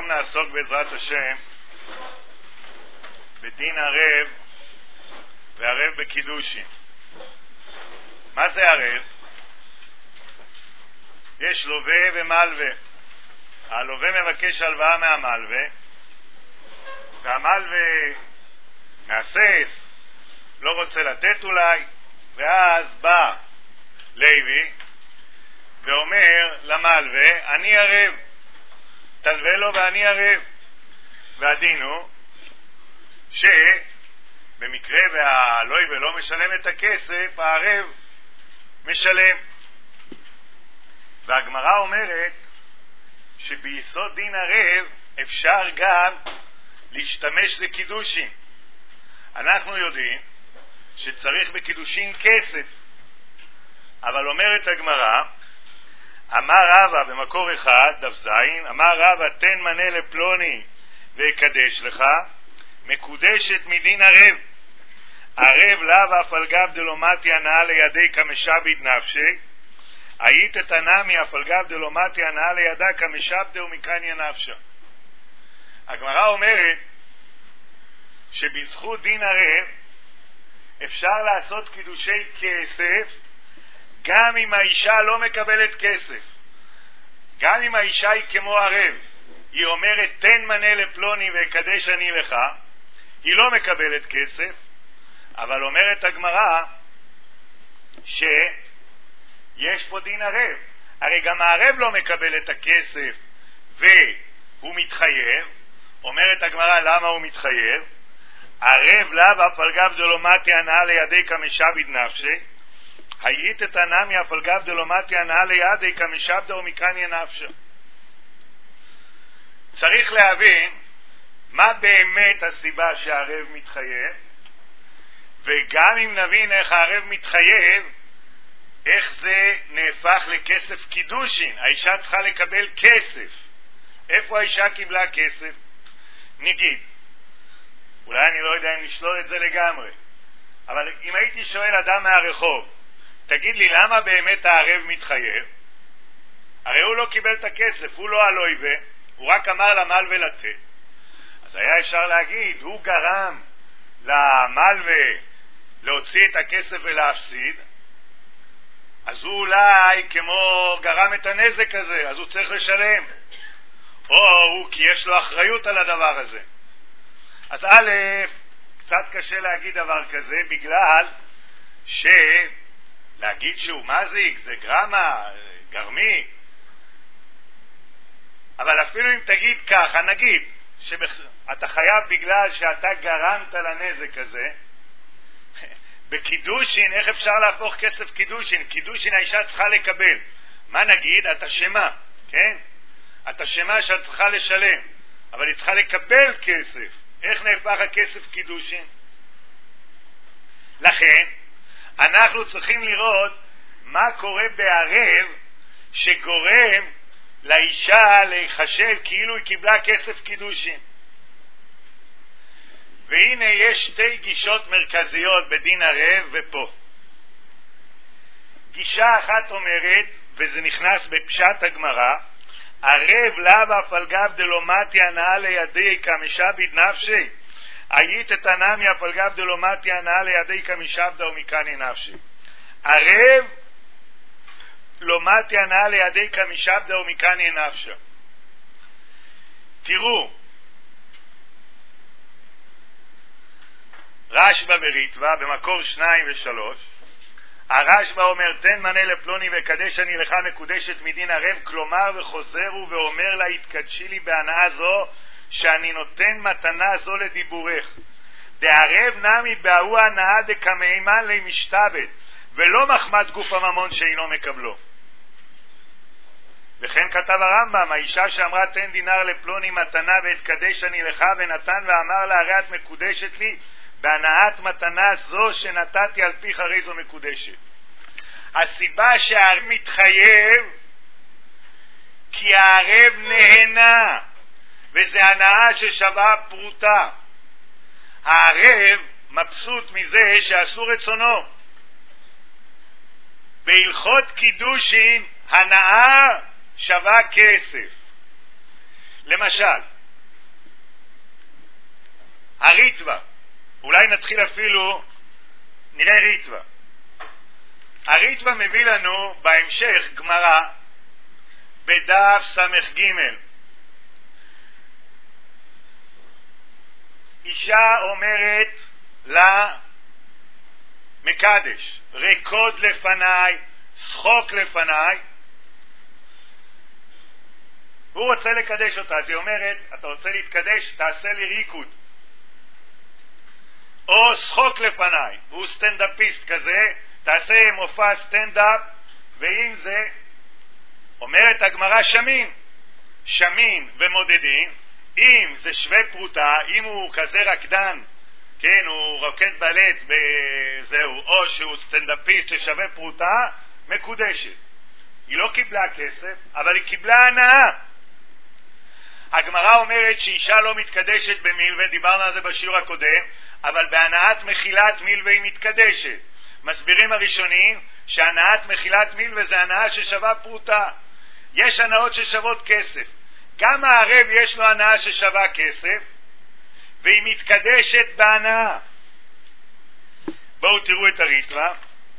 היום נעסוק בעזרת השם בדין ערב וערב בקידושין. מה זה ערב? יש לווה ומלווה. הלווה מבקש הלוואה מהמלווה, והמלווה מהסס, לא רוצה לתת אולי, ואז בא לוי ואומר למלווה, אני ערב, תלווה לו ואני ערב. והדין הוא שבמקרה והלווה לא משלם את הכסף, הערב משלם. והגמרא אומרת שביסוד דין ערב אפשר גם להשתמש לקידושין. אנחנו יודעים שצריך בקידושין כסף, אבל אומרת הגמרא, אמר רבא במקור אחד, דף זין, אמר רבא תן מנה לפלוני ויקדש לך, מקודשת מדין ערב. ערב לאו אף על גב דלומתי הנאה לידי כמשביד נפשי, היית תנמי אף על גב דלומתי הנאה לידה כמשבדה ומקניה נפשה. הגמרא אומרת שבזכות דין ערב אפשר לעשות קידושי כסף גם אם האישה לא מקבלת כסף. גם אם האישה היא כמו ערב, היא אומרת תן מנה לפלוני ויקדש אני לך, היא לא מקבלת כסף, אבל אומרת הגמרא שיש פה דין ערב. הרי גם הערב לא מקבל את הכסף והוא מתחייב. אומרת הגמרא למה הוא מתחייב? ערב לאו אף על גב דלומתי הנאה לידי כמשביד נפשי, היית תנמי אף על גב דלומתי הנאה לידי כמשבדה ומקניה נפשה. צריך להבין מה באמת הסיבה שהערב מתחייב, וגם אם נבין איך הערב מתחייב, איך זה נהפך לכסף קידושין. האישה צריכה לקבל כסף. איפה האישה קיבלה כסף? נגיד, אולי אני לא יודע אם נשלול את זה לגמרי, אבל אם הייתי שואל אדם מהרחוב, תגיד לי למה באמת הערב מתחייב? הרי הוא לא קיבל את הכסף, הוא לא הלווה, הוא רק אמר למלווה לתת. אז היה אפשר להגיד, הוא גרם למלווה להוציא את הכסף ולהפסיד, אז הוא אולי כמו גרם את הנזק הזה, אז הוא צריך לשלם. או הוא כי יש לו אחריות על הדבר הזה. אז א', קצת קשה להגיד דבר כזה, בגלל להגיד שהוא מזיק, זה גרמה, גרמי. אבל אפילו אם תגיד ככה, נגיד שאתה חייב בגלל שאתה גרמת לנזק הזה, בקידושין, איך אפשר להפוך כסף קידושין? קידושין האישה צריכה לקבל. מה נגיד? אתה שמה, כן? אתה שמה שאת צריכה לשלם, אבל היא צריכה לקבל כסף. איך נהפך הכסף קידושין? לכן, אנחנו צריכים לראות מה קורה בערב שגורם לאישה להיחשב כאילו היא קיבלה כסף קידושין. והנה יש שתי גישות מרכזיות בדין ערב ופה. גישה אחת אומרת, וזה נכנס בפשט הגמרא, ערב לאו אף על גב דלומתי הנאה לידי כמשביד נפשי, היית תנמי אף על גב דלומתי הנאה לידי כמשבדה ומקניה נפשי. ערב לומתי הנאה לידי כמשבדה ומקניה נפשה. תראו, רשב"א בריטב"א במקור 2 ו3, הרשב"א אומר תן מנה לפלוני וקדש אני לך מקודשת מדין ערב, כלומר וחוזר הוא ואומר לה התקדשי לי בהנאה זו שאני נותן מתנה זו לדיבורך. דערב נמי בהוא הנאה דקמהימן למשתבד, ולא מחמת גוף הממון שאינו מקבלו. וכן כתב הרמב"ם, האישה שאמרה תן דינר לפלוני מתנה והתקדש אני לך, ונתן ואמר לה הרי את מקודשת לי בהנאת מתנה זו שנתתי על פיך הרי זו מקודשת. הסיבה שהערב מתחייב כי הערב נהנה, וזה הנאה ששווה פרוטה. הערב מבסוט מזה שעשו רצונו. בהלכות קידושין הנאה שווה כסף. למשל, הריטווה, אולי נתחיל אפילו, נראה ריטווה. הריטווה מביא לנו בהמשך גמרא בדף ס"ג. אישה אומרת למקדש, רקוד לפניי, שחוק לפניי. הוא רוצה לקדש אותה, אז היא אומרת, אתה רוצה להתקדש, תעשה לי ריקוד. או שחוק לפניי, והוא סטנדאפיסט כזה, תעשה מופע סטנדאפ, ועם זה אומרת הגמרא שמין, שמין ומודדים. אם זה שווה פרוטה, אם הוא כזה רקדן, כן, הוא רוקד בלט בזהו, או שהוא סטנדאפיסט ששווה פרוטה, מקודשת. היא לא קיבלה כסף, אבל היא קיבלה הנאה. הגמרא אומרת שאישה לא מתקדשת במילווה, דיברנו על זה בשיעור הקודם, אבל בהנאת מחילת מילווה היא מתקדשת. מסבירים הראשונים שהנאת מחילת מילווה זה הנאה ששווה פרוטה. יש הנאות ששוות כסף. גם הערב יש לו הנאה ששווה כסף, והיא מתקדשת בהנאה. בואו תראו את הריטווה.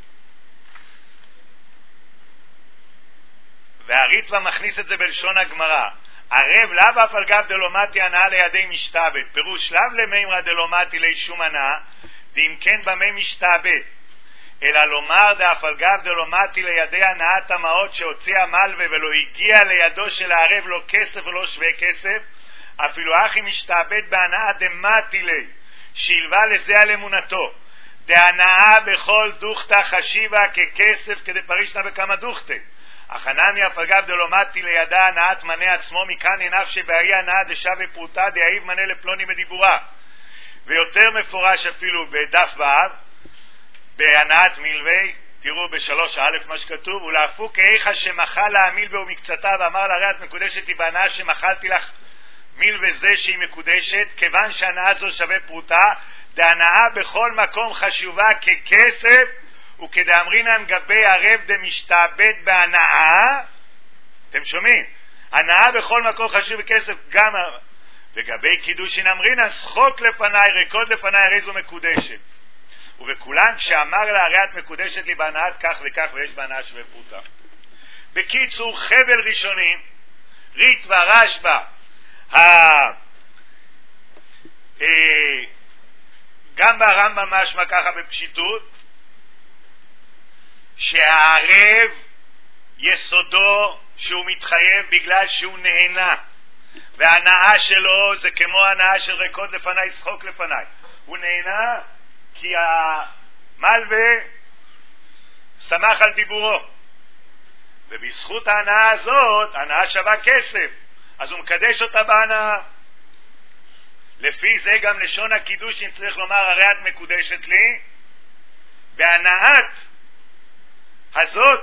והריטווה מכניס את זה בלשון הגמרא. ערב לאו אף על גב דלומתי הנאה לידי משתעבד. פירוש לאו למימרא דלומתי לי שום הנאה, ואם כן במי משתעבד. אלא לומר דאף על גב דלומתי לידי הנאת המעות שהוציאה מלווה ולא הגיע לידו של הערב לא כסף ולא שווה כסף, אפילו אחי משתעבד בהנאה דמתי לי, שילבה לזה על אמונתו. דהנאה בכל דוכתא חשיבה ככסף כדי פרישנה בכמה דוכתא. החנמי אף על גב דלומתי לידה הנאת מנה עצמו, מכאן עיניו שבהי הנאה דשווה פרוטה דהיב מנה לפלוני בדיבורה. ויותר מפורש אפילו בדף ו' בהנאת מילווי, תראו ב3א מה שכתוב, ולהפוק איכה שמחל לה המילווה ומקצתה, ואמר לה הרי את מקודשת היא בהנאה שמחלתי לך מילווה זה שהיא מקודשת, כיוון שהנאה זו שווה פרוטה, דהנאה בכל מקום חשובה ככסף, וכדאמרינן גבי ערב דמשתעבד בהנאה. אתם שומעים? הנאה בכל מקום חשוב בכסף, גם לגבי קידושין אמרינן שחוק לפניי, רקוד לפניי, הרי זו מקודשת. ובכולן כשאמר לה הרי את מקודשת לי בהנאת כך וכך ויש בהנאה שווה פרוטה. בקיצור, חבל ראשונים, ריטווה, רשב"א, גם ברמב"ם משמע ככה בפשיטות, שהערב יסודו שהוא מתחייב בגלל שהוא נהנה, וההנאה שלו זה כמו ההנאה של רקוד לפניי, שחוק לפניי. הוא נהנה כי המלווה שמח על דיבורו, ובזכות ההנאה הזאת, ההנאה שווה כסף, אז הוא מקדש אותה בהנאה. לפי זה גם לשון הקידושין צריך לומר הרי את מקודשת לי, והנאת הזאת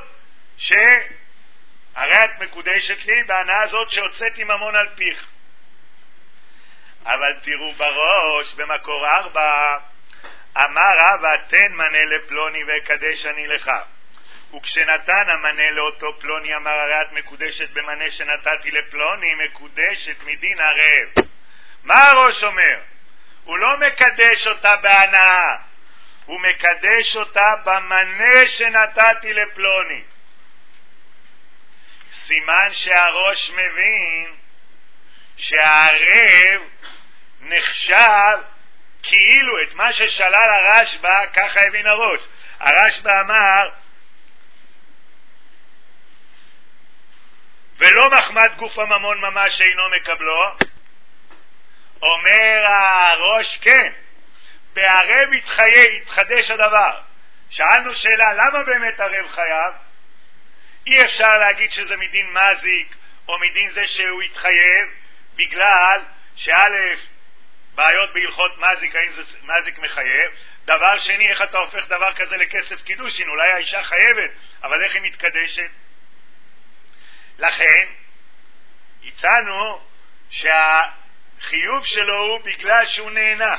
שהרי את מקודשת לי, בהנאה הזאת שהוצאתי ממון על פיך. אבל תראו בראש במקור 4, אמר רבא תן מנה לפלוני ויקדש אני לך, וכשנתן המנה לאותו פלוני אמר הרי את מקודשת במנה שנתתי לפלוני, מקודשת מדין ערב. מה הראש אומר? הוא לא מקדש אותה בהנאה, הוא מקדש אותה במנה שנתתי לפלוני. סימן שהראש מבין שהערב נחשב כאילו את מה ששלל הרשב"א, ככה הבין הראש. הרשב"א אמר ולא מחמת גוף הממון ממש אינו מקבלו. אומר הראש כן, בערב יתחדש הדבר. שאלנו שאלה, למה באמת ערב חייב? אי אפשר להגיד שזה מדין מזיק או מדין זה שהוא יתחייב, בגלל שא' בעיות בהלכות מזיק, האם זה מזיק מחייב. דבר שני, איך אתה הופך דבר כזה לכסף קידושין? אולי האישה חייבת, אבל איך היא מתקדשת? לכן הצענו שהחיוב שלו הוא בגלל שהוא נהנה.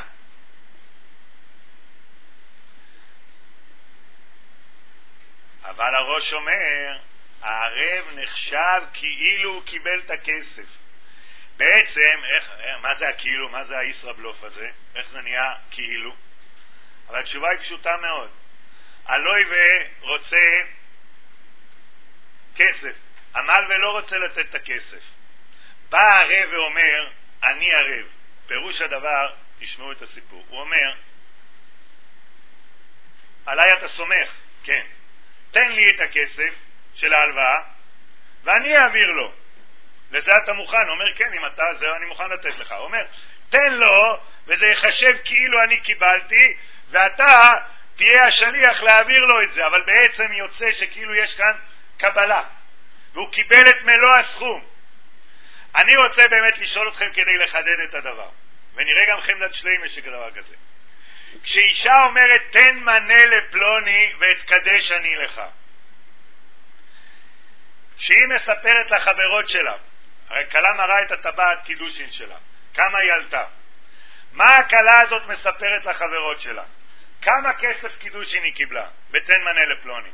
אבל הראש אומר הערב נחשב כאילו הוא קיבל את הכסף, בעצם, מה זה הכאילו, מה זה הישראבלוף הזה? איך זה נהיה כאילו? אבל התשובה היא פשוטה מאוד. הלוי ורוצה כסף, עמל ולא רוצה לתת את הכסף. בא הרב ואומר, אני הרב. פירוש הדבר, תשמעו את הסיפור. הוא אומר, עליי אתה סומך, כן. תן לי את הכסף של ההלוואה, ואני אעביר לו. לזה אתה מוכן? הוא אומר, כן, אם אתה זהו, אני מוכן לתת לך. הוא אומר, תן לו, וזה יחשב כאילו אני קיבלתי, ואתה תהיה השליח להעביר לו את זה. אבל בעצם יוצא שכאילו יש כאן קבלה, והוא קיבל את מלוא הסכום. אני רוצה באמת לשאול אתכם כדי לחדד את הדבר, ונראה גם חמדת שלמה שכדבר כזה. כשאישה אומרת, תן מנה לפלוני ואתקדש אני לך, כשהיא מספרת לחברות שלה, הרי כלה מראה את הטבעת קידושין שלה, כמה היא עלתה, מה הכלה הזאת מספרת לחברות שלה? כמה כסף קידושין היא קיבלה בתן מנה לפלוני?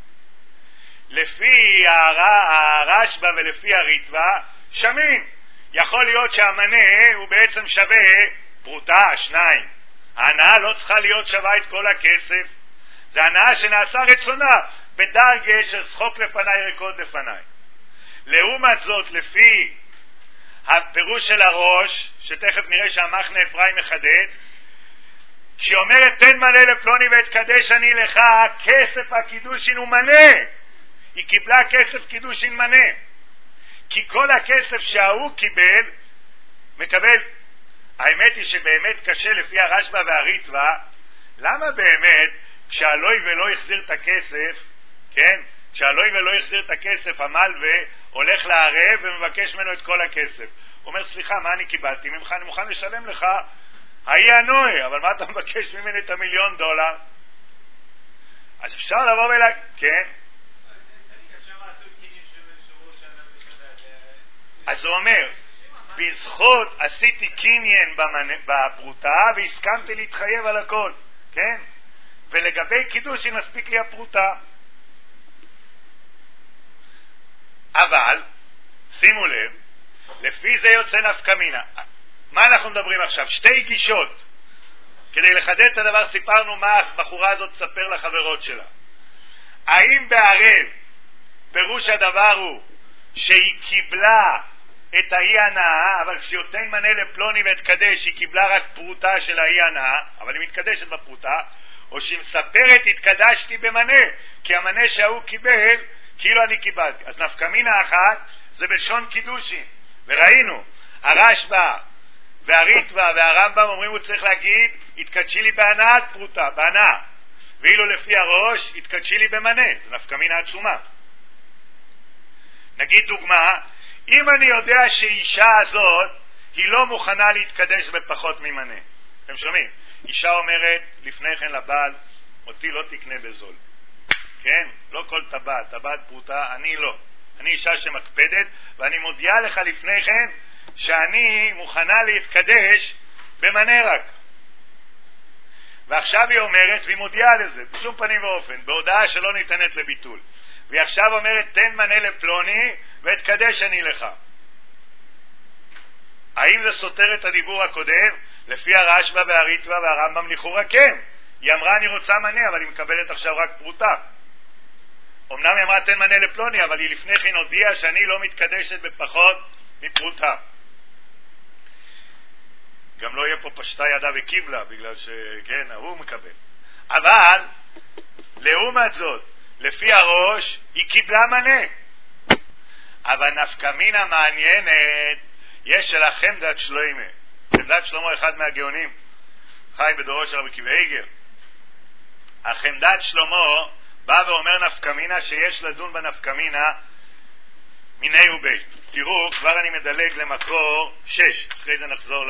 לפי הרשב"א ולפי הריטב"א, שמין. יכול להיות שהמנה הוא בעצם שווה פרוטה, 2. ההנאה לא צריכה להיות שווה את כל הכסף. זה הנאה שנעשה רצונה, בדרגה של שחוק לפניי ריקוד לפניי. לעומת זאת, לפי הפירוש של הראש, שתכף נראה שהמחנה אפרים מחדד, כשהיא אומרת תן מנה לפלוני ואתקדש אני לך, כסף הקידושין הוא מנה. היא קיבלה כסף קידושין מנה. כי כל הכסף שההוא קיבל, מקבל. האמת היא שבאמת קשה לפי הרשב"א והריטב"א, למה באמת כשהלוי ולא החזיר את הכסף, כן? כשהלוי ולא החזיר את הכסף, המלווה הולך לערב ומבקש ממנו את כל הכסף. הוא אומר, סליחה, מה אני קיבלתי ממך? אני מוכן לשלם לך, היי הנוי, אבל מה אתה מבקש ממני את $1,000,000? אז אפשר לבוא כן? אז הוא אומר, בזכות עשיתי קניין בפרוטה והסכמתי להתחייב על הכל, כן? ולגבי קידוש מספיק לי הפרוטה. אבל, שימו לב, לפי זה יוצא נפקא מינה. מה אנחנו מדברים עכשיו? 2 גישות. כדי לחדד את הדבר סיפרנו מה הבחורה הזאת תספר לחברות שלה. האם בערב פירוש הדבר הוא שהיא קיבלה את האי הנאה, אבל כשיותן מנה לפלוני והתקדש היא קיבלה רק פרוטה של האי הנאה, אבל היא מתקדשת בפרוטה, או שהיא מספרת התקדשתי במנה, כי המנה שההוא קיבל כאילו אני קיבלתי. אז נפקא מינה אחת זה בלשון קידושין, וראינו הרשב"א והריטב"א והרמב"ם אומרים הוא צריך להגיד התקדשי לי בהנאת פרוטה, בהנאה, ואילו לפי הראש התקדשי לי במנה. זה נפקא מינה עצומה. נגיד דוגמה, אם אני יודע שאישה הזאת היא לא מוכנה להתקדש בפחות ממנה, אתם שומעים? אישה אומרת לפני כן לבעל, אותי לא תקנה בזול, כן? לא כל טבעת, טבעת פרוטה, אני לא. אני אישה שמקפדת, ואני מודיעה לך לפני כן שאני מוכנה להתקדש במנה רק. ועכשיו היא אומרת, והיא מודיעה לזה, בשום פנים ואופן, בהודעה שלא ניתנת לביטול. והיא עכשיו אומרת, תן מנה לפלוני והתקדש אני לך. האם זה סותר את הדיבור הקודם? לפי הרשב"א והריטב"א והרמב"ם לכאורה כן. היא אמרה אני רוצה מנה, אבל היא מקבלת עכשיו רק פרוטה. אמנם היא אמרה תן מנה לפלוני, אבל היא לפני כן הודיעה שאני לא מתקדשת בפחות מפרוטה. גם לא יהיה פה פשטה ידה וקיבלה, בגלל שכן, הוא מקבל. אבל, לעומת זאת, לפי הראש, היא קיבלה מנה. אבל נפקא מינה מעניינת, יש של החמדת שלמה. חמדת שלמה אחד מהגאונים, חי בדורו של רבי עקיבא איגר. החמדת שלמה בא ואומר נפקא מינה שיש לדון בנפקא מינה מיני ובית. תראו, כבר אני מדלג למקור 6, אחרי זה נחזור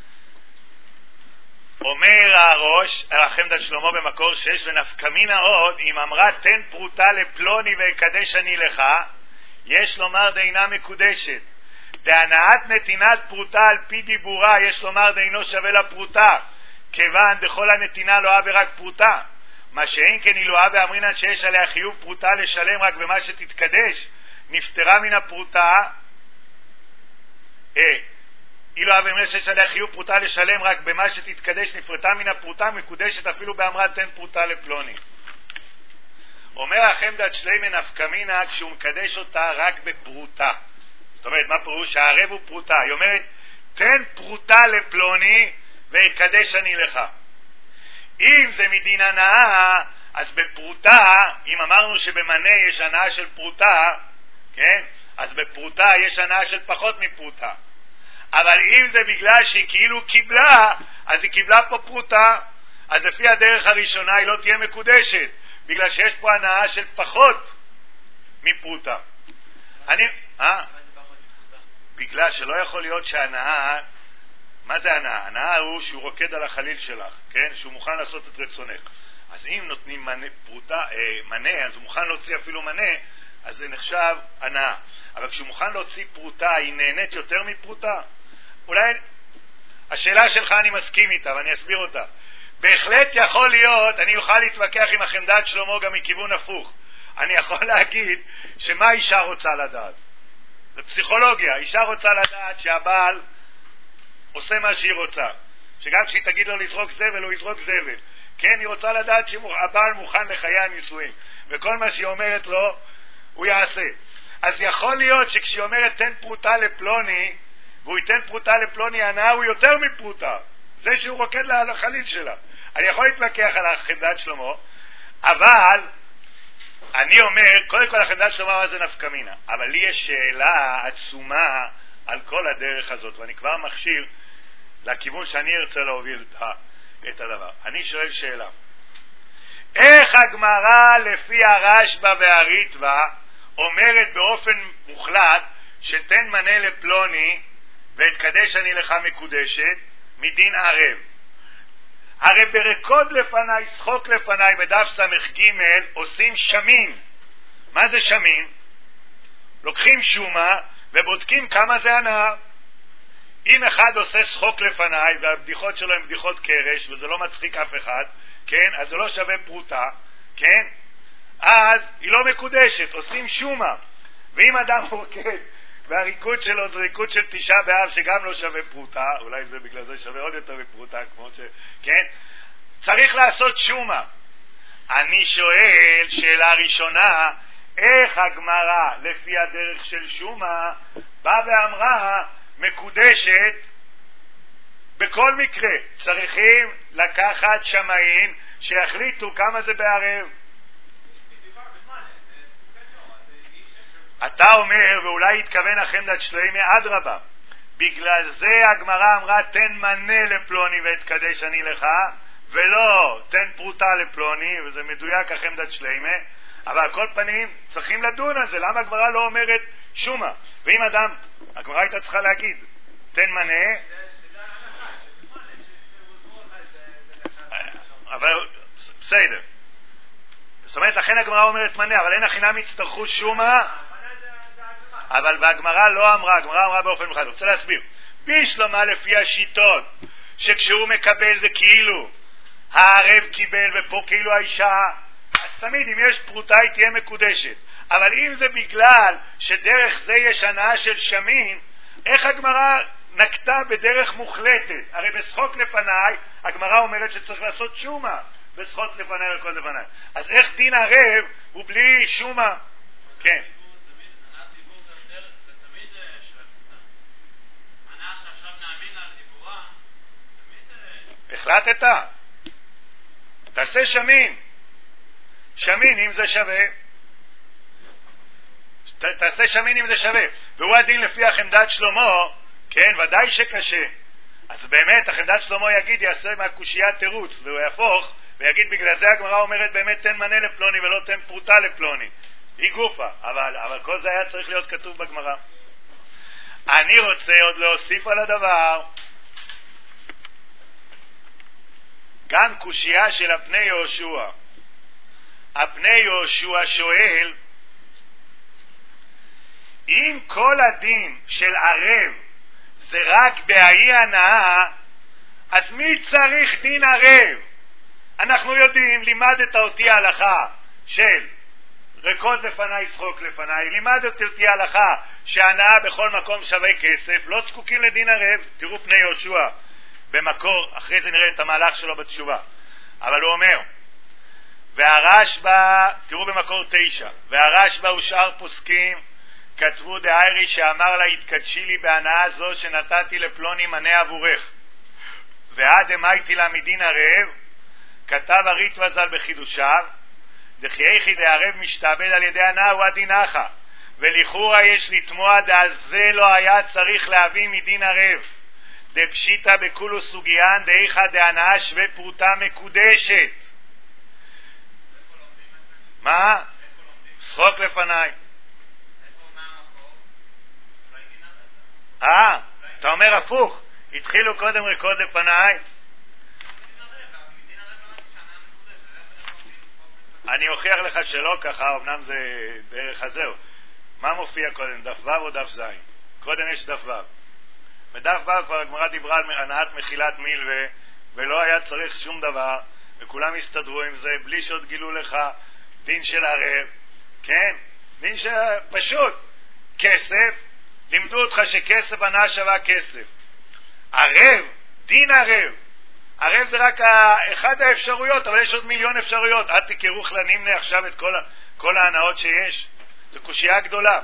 אומר הראש, החמדת שלמה במקור 6, ונפקא מינה עוד, אם אמרה תן פרוטה לפלוני ויקדש אני לך, יש לומר דינה מקודשת. בהנאת נתינת פרוטה על פי דיבורה, יש לומר דינו שווה לפרוטה, כיוון דכל הנתינה לא אהבה רק פרוטה. מה שאין כן היא לא אהבה אמרינן שיש עליה חיוב פרוטה לשלם רק במה שתתקדש, נפטרה מן הפרוטה, אילו אבי אומר שיש עליה חיוב פרוטה לשלם רק במה שתתקדש נפרטה מן הפרוטה מקודשת אפילו באמרה תן פרוטה לפלוני. אומר החמדת שלמה נפקא מינה כשהוא מקדש אותה רק בפרוטה. זאת אומרת, מה פירוש? הערב הוא פרוטה. היא אומרת, תן פרוטה לפלוני ויקדש אני לך. אם זה מדין הנאה, אז בפרוטה, אם אמרנו שבמנה יש הנאה של פרוטה, כן? אז בפרוטה יש הנאה של פחות מפרוטה. אבל אם זה בגלל שהיא כאילו קיבלה, אז היא קיבלה פה פרוטה, אז לפי הדרך הראשונה היא לא תהיה מקודשת, בגלל שיש פה הנאה של פחות מפרוטה. בגלל שלא יכול להיות שהנאה, מה זה הנאה? הנאה הוא שהוא רוקד על החליל שלך, כן? שהוא מוכן לעשות את רצונך. אז אם נותנים מנה, אז הוא מוכן להוציא אפילו מנה, אז זה נחשב הנאה. אבל כשהוא מוכן להוציא פרוטה, היא נהנית יותר מפרוטה? אולי השאלה שלך אני מסכים איתה, ואני אסביר אותה. בהחלט יכול להיות, אני אוכל להתווכח עם החמדת שלמה גם מכיוון הפוך. אני יכול להגיד שמה אישה רוצה לדעת? זה פסיכולוגיה. אישה רוצה לדעת שהבעל עושה מה שהיא רוצה. שגם כשהיא תגיד לו לזרוק זבל, הוא יזרוק זבל. כן, היא רוצה לדעת שהבעל מוכן לחיי הנישואים. וכל מה שהיא אומרת לו, הוא יעשה. אז יכול להיות שכשהיא אומרת תן פרוטה לפלוני, והוא ייתן פרוטה לפלוני, הנאה הוא יותר מפרוטה. זה שהוא רוקד לה על החליל שלה. אני יכול להתווכח על החמדת שלמה, אבל אני אומר, קודם כל החמדת שלמה מה זה נפקא מינה. אבל לי יש שאלה עצומה על כל הדרך הזאת, ואני כבר מכשיר לכיוון שאני ארצה להוביל את הדבר. אני שואל שאלה. איך הגמרא לפי הרשב"א והריטב"א אומרת באופן מוחלט שתן מנה לפלוני ואתקדש אני לך מקודשת מדין ערב? הרי ברקוד לפניי, שחוק לפניי בדף ס"ג עושים שמין. מה זה שמין? לוקחים שומה ובודקים כמה זה הנאה. אם אחד עושה שחוק לפניי והבדיחות שלו הן בדיחות קרש וזה לא מצחיק אף אחד, כן, אז זה לא שווה פרוטה, כן, אז היא לא מקודשת, עושים שומה. ואם אדם רוקד והריקוד שלו זה ריקוד של תשעה באב שגם לא שווה פרוטה, אולי זה בגלל זה שווה עוד יותר מפרוטה, כמו כן, צריך לעשות שומה. אני שואל, שאלה ראשונה, איך הגמרא לפי הדרך של שומה באה ואמרה מקודשת בכל מקרה? צריכים לקחת שמאים שיחליטו כמה זה בערב. אתה אומר, ואולי יתכוון החמדת שלמה, אדרבה, בגלל זה הגמרא אמרה תן מנה לפלוני ואתקדש אני לך, ולא תן פרוטה לפלוני, וזה מדויק החמדת שלמה. אבל על כל פנים צריכים לדון על זה, למה הגמרא לא אומרת שומה? ואם אדם, הגמרא הייתה צריכה להגיד תן מנה, אבל בסדר, זאת אומרת לכן הגמרא אומרת מנה, אבל אין החינם יצטרכו שומה. אבל והגמרא לא אמרה, הגמרא אמרה באופן מיוחד. רוצה להסביר, בשלמה לפי השיטות שכשהוא מקבל זה כאילו הערב קיבל ופה כאילו האישה, אז תמיד אם יש פרוטה היא תהיה מקודשת. אבל אם זה בגלל שדרך זה יש הנאה של שמין, איך הגמרא נקטה בדרך מוחלטת? הרי בשחוק לפניי הגמרא אומרת שצריך לעשות שומה, בשחוק לפניי וכל לפניי. אז איך דין ערב הוא בלי שומה? כן, החלטת? תעשה שמין. שמין אם זה שווה. תעשה שמין אם זה שווה. והוא הדין לפי החמדת שלמה, כן, ודאי שקשה. אז באמת החמדת שלמה יגיד, יעשה מהקושייה תירוץ, והוא יהפוך ויגיד בגלל זה הגמרא אומרת באמת תן מנה לפלוני ולא תן פרוטה לפלוני. היא גופה, אבל כל זה היה צריך להיות כתוב בגמרא. אני רוצה עוד להוסיף על הדבר גם קושייה של הפני יהושע. הפני יהושע שואל, אם כל הדין של ערב זה רק בהאי הנאה, אז מי צריך דין ערב? אנחנו יודעים, לימדת אותי הלכה של רקוד לפניי, שחוק לפניי. לימדתי אותי הלכה שהנאה בכל מקום שווה כסף, לא זקוקים לדין ערב. תראו פני יהושע במקור, אחרי זה נראה את המהלך שלו בתשובה. אבל הוא אומר, והרשב"א, תראו במקור 9, והרשב"א ושאר פוסקים כתבו דאיירי שאמר לה, התקדשי לי בהנאה זו שנתתי לפלוני מנה עבורך, ועד אמייתי לה מדין ערב. כתב הריטב"א ז"ל בחידושיו, דחייכי דערב משתעבד על ידי הנאה הוא הדין אחא, ולכאורה יש לתמוע דעל זה לא היה צריך להביא מדין ערב, דפשיטא בכולו סוגיין דאיכא דהנאה שווה פרוטה מקודשת. מה? שחוק לפניי. אתה אומר הפוך, התחילו קודם רקוד לפניי. אני אוכיח לך שלא ככה, אמנם זה דרך הזהו. מה מופיע קודם, דף ו' או דף ז'? קודם יש דף ו'. בדף ו' כבר הגמרא דיברה על הנעת מחילת מילווה, ולא היה צריך שום דבר, וכולם הסתדרו עם זה, בלי שעוד גילו לך דין של ערב. כן? דין פשוט. כסף, לימדו אותך שכסף הנאה שווה כסף. ערב, דין ערב. ערב זה רק אחד האפשרויות, אבל יש עוד מיליון אפשרויות. עד תקרוך לנמנה עכשיו את כל ההנאות שיש. זו קושייה גדולה.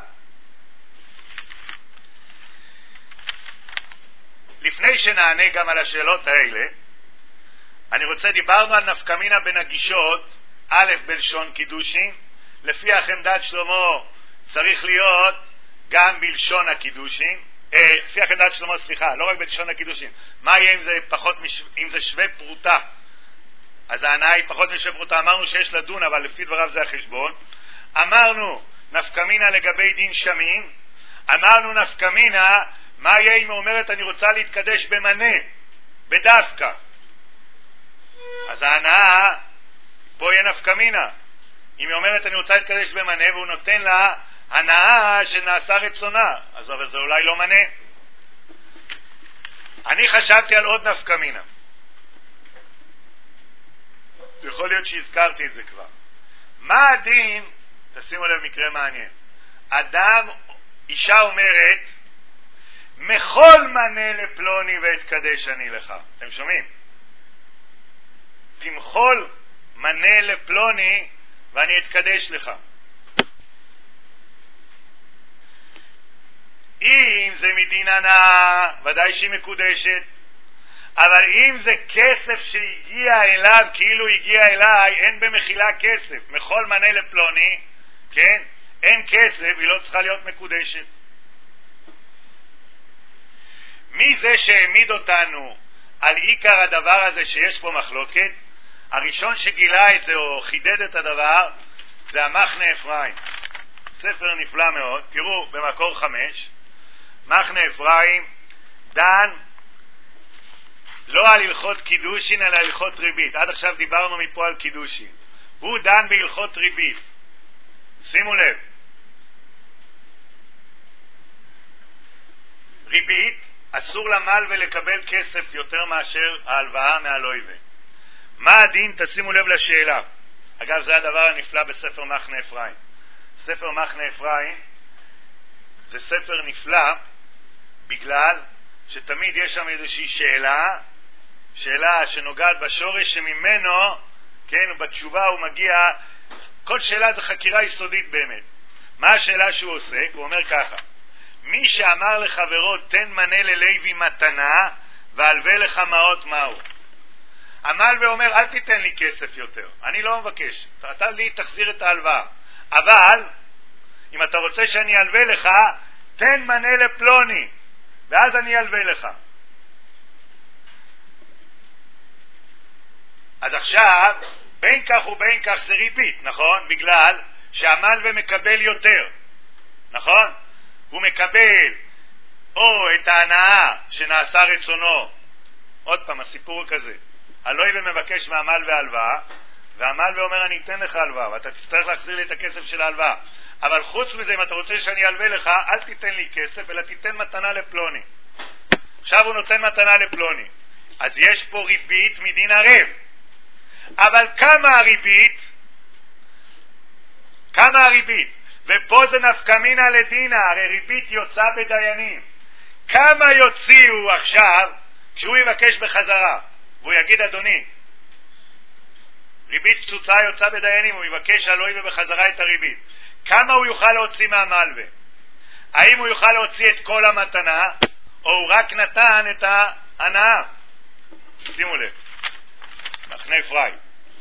לפני שנענה גם על השאלות האלה, אני רוצה, דיברנו על נפקמינה בין הגישות, א' בלשון קידושין, לפי עמדת שלמה צריך להיות גם בלשון הקידושין, לפי עמדת שלמה, סליחה, לא רק בלשון הקידושין. מה יהיה אם זה שווה פרוטה? אז ההנאה היא פחות משווה פרוטה. אמרנו שיש לדון, אבל לפי דבריו זה החשבון. אמרנו נפקמינה לגבי דין שמין. אמרנו נפקמינה, מה יהיה אם היא אומרת אני רוצה להתקדש במנה, בדווקא? אז ההנאה פה יהיה נפקמינה. אם היא אומרת אני רוצה להתקדש במנה והוא נותן לה הנאה שנעשה רצונה, אז אבל זה אולי לא מנה. אני חשבתי על עוד נפקמינה, יכול להיות שהזכרתי את זה כבר. מה הדין? תשימו לב מקרה מעניין. אדם, אישה אומרת מכל מנה לפלוני ואתקדש אני לך. אתם שומעים? תמחול מנה לפלוני ואני אתקדש לך. אם זה מדין הנאה, ודאי שהיא מקודשת. אבל אם זה כסף שהגיע אליו, כאילו הגיע אליי, אין במחילה כסף. מכל מנה לפלוני, כן? אין כסף, היא לא צריכה להיות מקודשת. מי זה שהעמיד אותנו על עיקר הדבר הזה שיש פה מחלוקת? הראשון שגילה את זה או חידד את הדבר זה המחנה אפרים. ספר נפלא מאוד. תראו במקור 5, מחנה אפרים דן לא על הלכות קידושין אלא הלכות ריבית. עד עכשיו דיברנו מפה על קידושין, הוא דן בהלכות ריבית. שימו לב, ריבית אסור למל ולקבל כסף יותר מאשר ההלוואה מהלויבה. מה הדין? תשימו לב לשאלה. אגב, זה הדבר הנפלא בספר מחנה אפרים. ספר מחנה אפרים זה ספר נפלא בגלל שתמיד יש שם איזושהי שאלה שנוגעת בשורש שממנו, כן, בתשובה הוא מגיע. כל שאלה זה חקירה יסודית באמת. מה השאלה שהוא עושה? הוא אומר ככה: מי שאמר לחברו תן מנה ללוי מתנה והלווה לך מעות מהו. עמל ואומר אל תיתן לי כסף יותר, אני לא מבקש, אתה לי תחזיר את ההלוואה, אבל אם אתה רוצה שאני אלווה לך תן מנה לפלוני ואז אני אלווה לך. אז עכשיו בין כך ובין כך זה ריבית, נכון? בגלל שעמל ומקבל יותר, נכון? הוא מקבל או את ההנאה שנעשה רצונו. עוד פעם, הסיפור כזה, הלוי ומבקש מעמל והלוואה, ועמל ואומר אני אתן לך הלוואה ואתה תצטרך להחזיר לי את הכסף של ההלוואה, אבל חוץ מזה אם אתה רוצה שאני אלווה לך אל תיתן לי כסף אלא תיתן מתנה לפלוני. עכשיו הוא נותן מתנה לפלוני, אז יש פה ריבית מדין ערב. אבל כמה הריבית? כמה הריבית? ופה זה נפקא מינה לדינה, הרי ריבית יוצא בדיינים. כמה יוציאו עכשיו כשהוא יבקש בחזרה? והוא יגיד, אדוני, ריבית קצוצה יוצא בדיינים, הוא יבקש הלוי ובחזרה את הריבית. כמה הוא יוכל להוציא מהמלווה? האם הוא יוכל להוציא את כל המתנה, או הוא רק נתן את ההנאה? שימו לב, מחנה אפרים.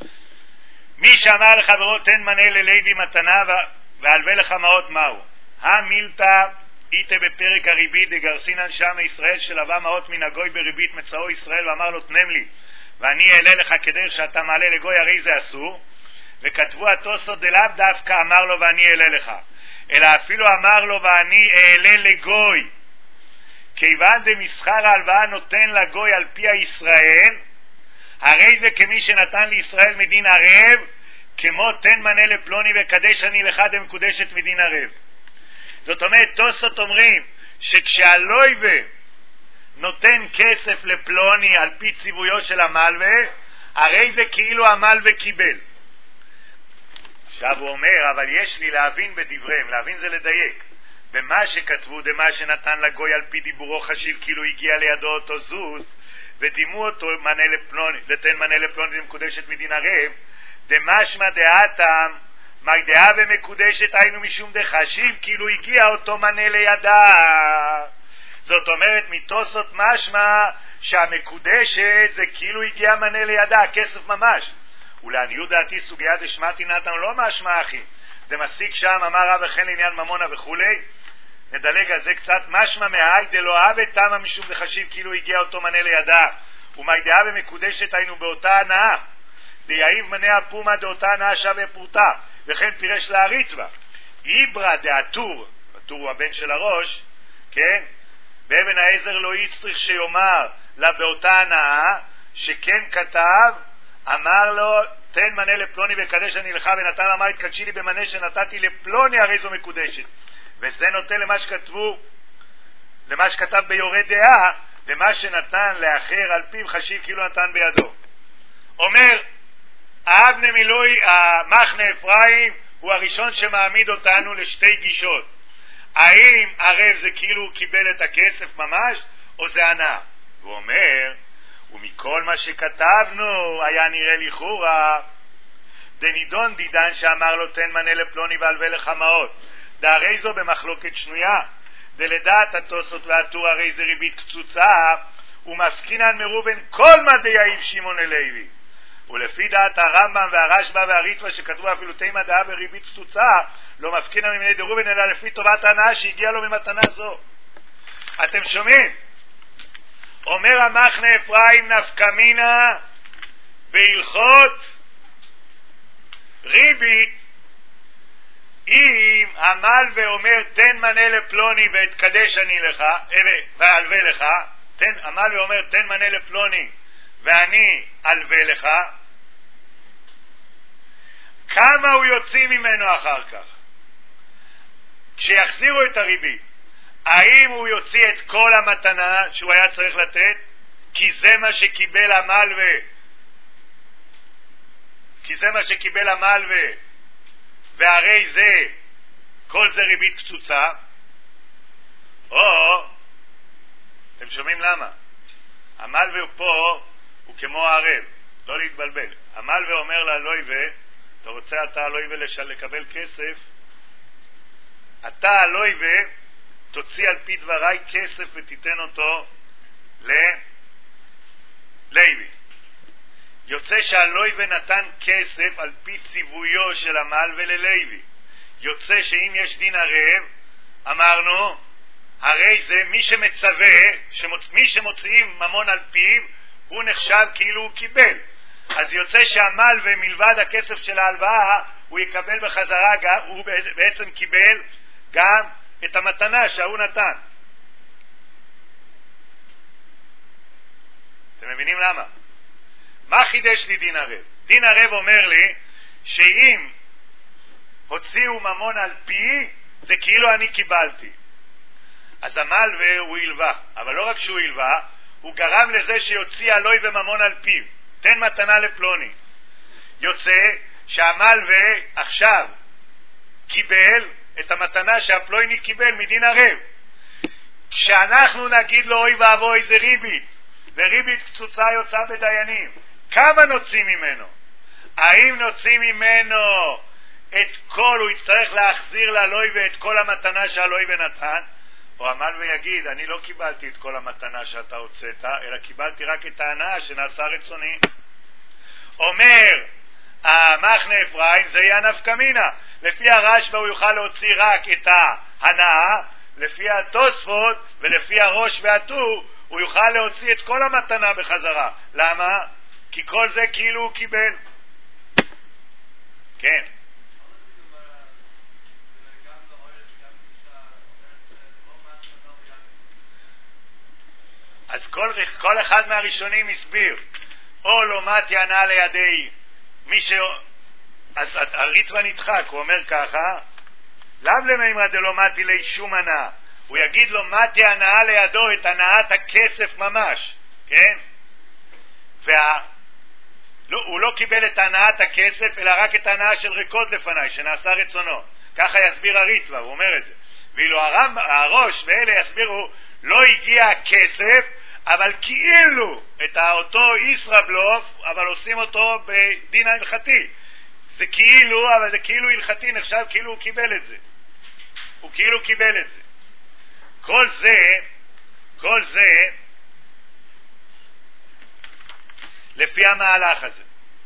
מי שאמר לחברו תן מנה ללוי מתנה והלווה לך מעות מהו? המילתא איתה בפרק הריבית דגרסינן שם ישראל שלווה מעות מן הגוי בריבית מצאו ישראל ואמר לו תנם לי ואני אעלה לך כדרך שאתה מעלה לגוי, הרי זה אסור. וכתבו התוספות דלאו דווקא אמר לו ואני אעלה לך, אלא אפילו אמר לו ואני אעלה לגוי, כיוון דמסחר ההלוואה נותן לגוי על פי הישראל, הרי זה כמי שנתן לישראל מדין ערב, כמו תן מנה לפלוני וקדש אני לך דמקודשת מדין ערב. זאת אומרת, תוספות אומרים שכשהלווה נותן כסף לפלוני על פי ציוויו של המלווה, הרי זה כאילו המלווה קיבל. עכשיו הוא אומר, אבל יש לי להבין בדבריהם, להבין זה לדייק. במה שכתבו, דמה שנתן לגוי על פי דיבורו חשיב, כאילו הגיע לידו אותו זוז, ודימו אותו מנה לפלוני, לתן מנה לפלוני דמקודשת מדין ערב, דמשמע דעתם, מגדעה ומקודשת היינו משום דחשיב, כאילו הגיע אותו מנה לידה. זאת אומרת, מתוסות משמע שהמקודשת זה כאילו הגיע מנה לידה, הכסף ממש. ולעניות דעתי סוגיה דשמעתי נתן לא משמע אחי. זה מסיק שם, אמר רב וכן לעניין ממונה וכולי. נדלג על זה קצת. משמע מהי דלא אהבה תמה משום דחשיב כאילו הגיע אותו מנה לידה. ומגדעה ומקודשת היינו באותה הנאה. דיעיב מנה הפומה דאותה הנאה שווה פרוטה. וכן פירש להריטווה. איברא דאטור, הטור הוא הבן של הראש, כן? באבן העזר לא יצטריך שיאמר לה באותה הנאה, שכן כתב, אמר לו, תן מנה לפלוני וקדש אני לך, ונתן אמר התקדשי לי במנה שנתתי לפלוני, הרי זו מקודשת. וזה נותן למה שכתבו, למה שכתב ביורד דעה, ומה שנתן לאחר על פיו חשיב כאילו נתן בידו. אומר, האבנה מילוי, המחנה אפרים, הוא הראשון שמעמיד אותנו לשתי גישות. האם ערב זה כאילו הוא קיבל את הכסף ממש, או זה הנאה? הוא אומר, ומכל מה שכתבנו היה נראה לי חורה, דנידון דידן שאמר לו תן מנה לפלוני והלווה לך מעות, דהרי זו במחלוקת שנויה, דלדעת התוספות והטור הרי זה ריבית קצוצה, ומפקינן מרובן כל מה דייב שמעון לוי. ולפי דעת הרמב"ם והרשב"א והריטווה שכתבו אפילו תימא דעה וריבית קצוצה, לא מפקינן ממני דרובן אלא לפי טובת ההנאה שהגיע לו ממתנה זו. אתם שומעים? אומר המחנה אפרים נפקא מינה בהלכות ריבית, אם המלווה אומר תן מנה לפלוני ואתקדש אני לך והלווה לך, המלווה אומר תן מנה לפלוני ואני אלווה לך, כמה הוא יוציא ממנו אחר כך כשיחזירו את הריבית? האם הוא יוציא את כל המתנה שהוא היה צריך לתת כי זה מה שקיבל המלווה, והרי זה כל זה ריבית קצוצה? או אתם שומעים למה המלווה פה הוא כמו הערב, לא להתבלבל. המלווה אומר ללווה, אתה רוצה אתה הלווה לקבל כסף, אתה הלווה תוציא על פי דבריי כסף ותיתן אותו ללוי. יוצא שהלווה נתן כסף על פי ציוויו של המלווה ללוי. יוצא שאם יש דין ערב, אמרנו, הרי זה מי שמצווה, מי שמוציאים ממון על פיו, הוא נחשב כאילו הוא קיבל. אז יוצא שהמלווה מלבד הכסף של ההלוואה, הוא יקבל בחזרה, הוא בעצם קיבל גם את המתנה שהוא נתן. אתם מבינים למה? מה חידש לי דין ערב? דין ערב אומר לי שאם הוציאו ממון על פי, זה כאילו אני קיבלתי. אז המלווה הוא ילווה, אבל לא רק שהוא ילווה, הוא גרם לזה שיוציא אלוי וממון על פיו. תן מתנה לפלוני. יוצא שהמלווה עכשיו קיבל את המתנה שהפלוני קיבל מדין ערב. כשאנחנו נגיד לו אוי ואבוי זה ריבית, וריבית קצוצה יוצאה בדיינים, כמה נוציא ממנו? האם נוציא ממנו את כל, הוא יצטרך להחזיר לאלוהי ואת כל המתנה שהאלוהי ונתן, או עמל ויגיד אני לא קיבלתי את כל המתנה שאתה הוצאת, אלא קיבלתי רק את ההנאה שנעשה רצוני. אומר המחנה אפרים זה יהיה נפקא מינה, לפי הרשב"א הוא יוכל להוציא רק את ההנאה, לפי התוספות ולפי הראש והטור הוא יוכל להוציא את כל המתנה בחזרה. למה? כי כל זה כאילו הוא קיבל. כן. אז כל אחד מהראשונים הסביר, או לא מתי הנאה לידי מי ש... אז הריטב"א נדחק, הוא אומר ככה, לאו למימרא דלא מתי לי שום הנאה, הוא יגיד לו מתי הנאה לידו את הנאת הכסף ממש, כן? הוא לא קיבל את הנאת הכסף אלא רק את הנאה של רקוד לפניי שנעשה רצונו, ככה יסביר הריטב"א, הוא אומר את זה. ואילו הראש ואלה יסבירו לא הגיע הכסף אבל כאילו את אותו ישראבלוף אבל עושים אותו בדין ההלכתי, זה כאילו, אבל זה כאילו הלכתי, נחשב כאילו הוא קיבל את זה, הוא כאילו קיבל את זה. כל זה לפי המהלך הזה.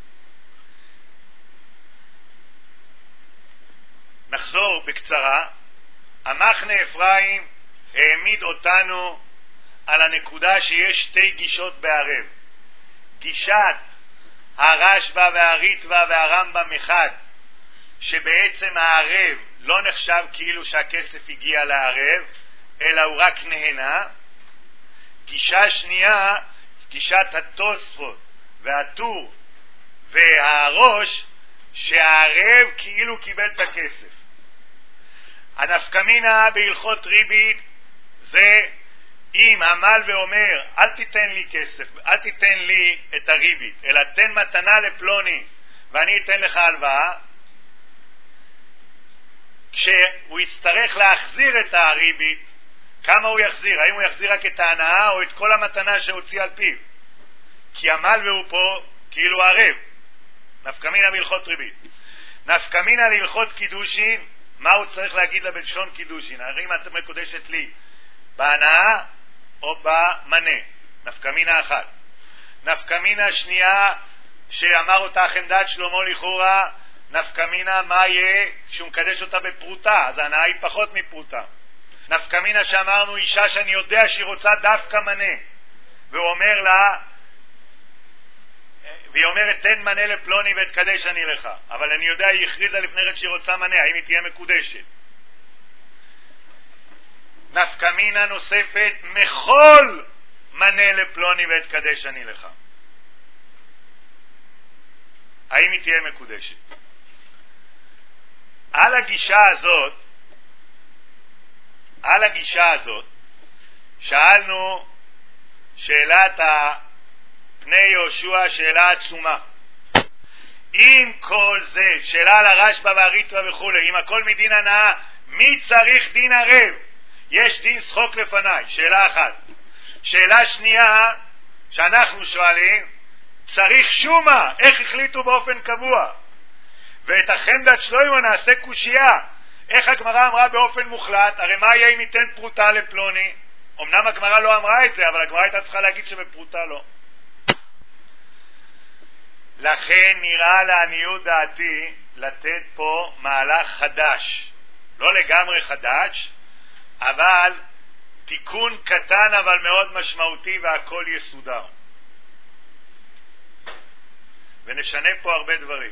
נחזור בקצרה. המחנה אפרים העמיד אותנו על הנקודה שיש שתי גישות בערב, גישת הרשב"א והריטב"א והרמב"ם אחד, שבעצם הערב לא נחשב כאילו שהכסף הגיע לערב אלא הוא רק נהנה. גישה שנייה, גישת התוספות והטור והראש, שהערב כאילו קיבל את הכסף. הנפקא מינה בהלכות ריבית זה אם עמל ואומר אל תיתן לי כסף, אל תיתן לי את הריבית, אלא תן מתנה לפלוני ואני אתן לך הלוואה, כשהוא יצטרך להחזיר את הריבית, כמה הוא יחזיר? האם הוא יחזיר רק את ההנאה או את כל המתנה שהוציא על פיו? כי עמל והוא פה כאילו ערב. נפקא מינה בהלכות ריבית. נפקא מינה להלכות קידושין, מה הוא צריך להגיד לה בלשון קידושין? הרי אם את מקודשת לי בהנאה או במנה, נפקא מינה אחת. נפקא מינה שנייה שאמר אותה חמדת שלמה לכאורה, נפקא מינה מה יהיה כשהוא מקדש אותה בפרוטה, אז ההנאה היא פחות מפרוטה. נפקא מינה שאמרנו אישה שאני יודע שהיא רוצה דווקא מנה, והוא אומר לה, והיא אומרת תן מנה לפלוני ואתקדש אני לך, אבל אני יודע היא הכריזה לפני רגע שהיא רוצה מנה, האם היא תהיה מקודשת? נפקא מינה נוספת מכל מנה לפלוני ואתקדש אני לך, האם היא תהיה מקודשת? על הגישה הזאת שאלנו שאלת פני יהושע, שאלה עצומה. אם כל זה, שאלה על הרשב"א והריטב"א וכו', אם הכל מדין הנאה, מי צריך דין ערב? יש דין שחוק לפניי, שאלה אחת. שאלה שנייה שאנחנו שואלים, צריך שומה, איך החליטו באופן קבוע? ואת החמדת שלמה נעשה קושייה, איך הגמרא אמרה באופן מוחלט, הרי מה יהיה אם ייתן פרוטה לפלוני? אמנם הגמרא לא אמרה את זה, אבל הגמרא הייתה צריכה להגיד שבפרוטה לא. לכן נראה לעניות דעתי לתת פה מהלך חדש, לא לגמרי חדש, אבל תיקון קטן אבל מאוד משמעותי, והכל יסודר ונשנה פה הרבה דברים.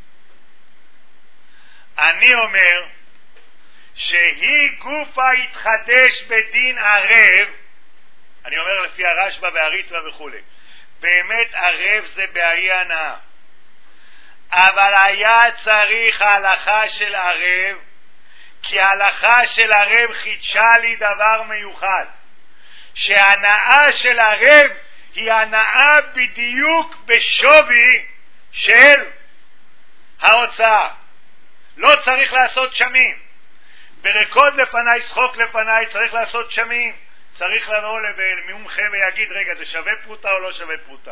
אני אומר שהיא גופה התחדש בדין ערב, אני אומר לפי הרשב"א והריטב"א וכו', באמת ערב זה בהאי הנאה, אבל היה צריך ההלכה של ערב, כי ההלכה של ערב חידשה לי דבר מיוחד, שההנאה של ערב היא הנאה בדיוק בשווי של ההוצאה, לא צריך לעשות שמים. ברקוד לפניי, שחוק לפניי, צריך לעשות שמים. צריך לבוא למומחה ויגיד, רגע, זה שווה פרוטה או לא שווה פרוטה?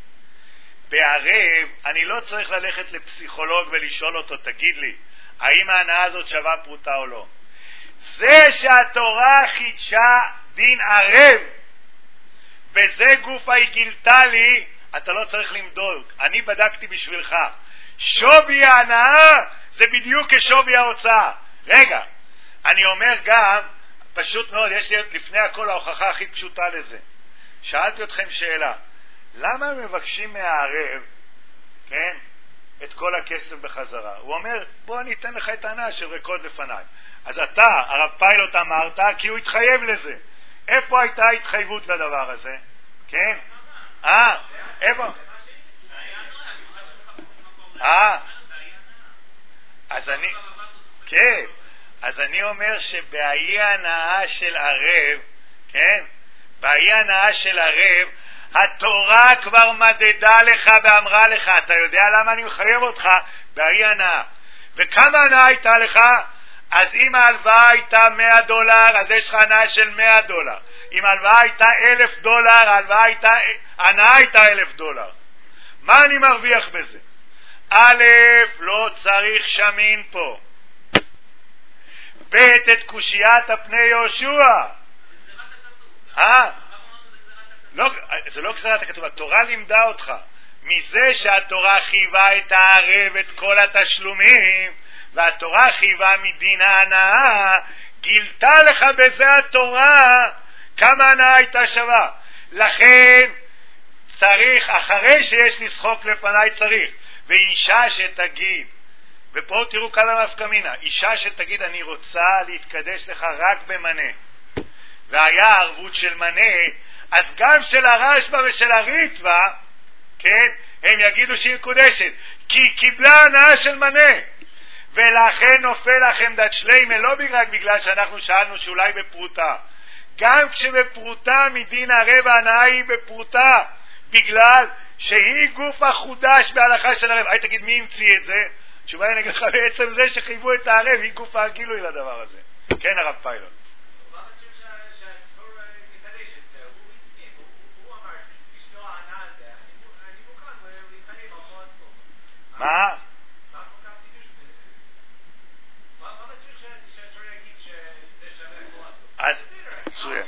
בערב, אני לא צריך ללכת לפסיכולוג ולשאול אותו, תגיד לי, האם ההנאה הזאת שווה פרוטה או לא? זה שהתורה חידשה דין ערב, בזה גופה היא גילתה לי, אתה לא צריך למדוד, אני בדקתי בשבילך. שווי ההנאה זה בדיוק כשווי ההוצאה. רגע, אני אומר גם, פשוט מאוד, יש לי לפני הכל ההוכחה הכי פשוטה לזה. שאלתי אתכם שאלה, למה מבקשים מהערב, כן, את כל הכסף בחזרה? הוא אומר, בוא אני אתן לך את ההנאה של רקוד לפניי. אז אתה, הרב פיילוט, אמרת, כי הוא התחייב לזה. איפה הייתה התחייבות לדבר הזה? כן? איפה? אז אני אומר שבאי הנאה של ערב, כן? באי הנאה של ערב, התורה כבר מדדה לך ואמרה לך, אתה יודע למה אני מחייב אותך? באי הנאה. וכמה הנאה הייתה לך? אז אם ההלוואה הייתה $100, אז יש לך הנאה של $100. אם ההלוואה הייתה $1,000, ההנאה הייתה $1,000. מה אני מרוויח בזה? א', לא צריך שמין פה. ב', את קושיית הפני יהושע. זה לא גזירת הכתוב, התורה לימדה אותך. מזה שהתורה חייבה את הערב את כל התשלומים, והתורה חייבה מדין ההנאה, גילתה לך בזה התורה כמה הנאה הייתה שווה. לכן צריך, אחרי שיש לי שחוק לפניי צריך, ואישה שתגיד, ופה תראו כאן המפקא מינה, אישה שתגיד אני רוצה להתקדש לך רק במנה, והיה ערבות של מנה, אז גם של הרשב"א ושל הריטב"א, כן, הם יגידו שהיא מקודשת, כי היא קיבלה הנאה של מנה. ולכן נופל לכם דת שלימה, לא רק בגלל שאנחנו שאלנו שאולי בפרוטה, גם כשבפרוטה מדין ערב ההנאה היא בפרוטה, בגלל שהיא גוף החודש בהלכה של ערב. היי תגיד, מי המציא את זה? תשובה אני אגיד לך, בעצם זה שחייבו את הערב היא גוף הגילוי לדבר הזה. כן, הרב פיילוט. מה? אז מצוין.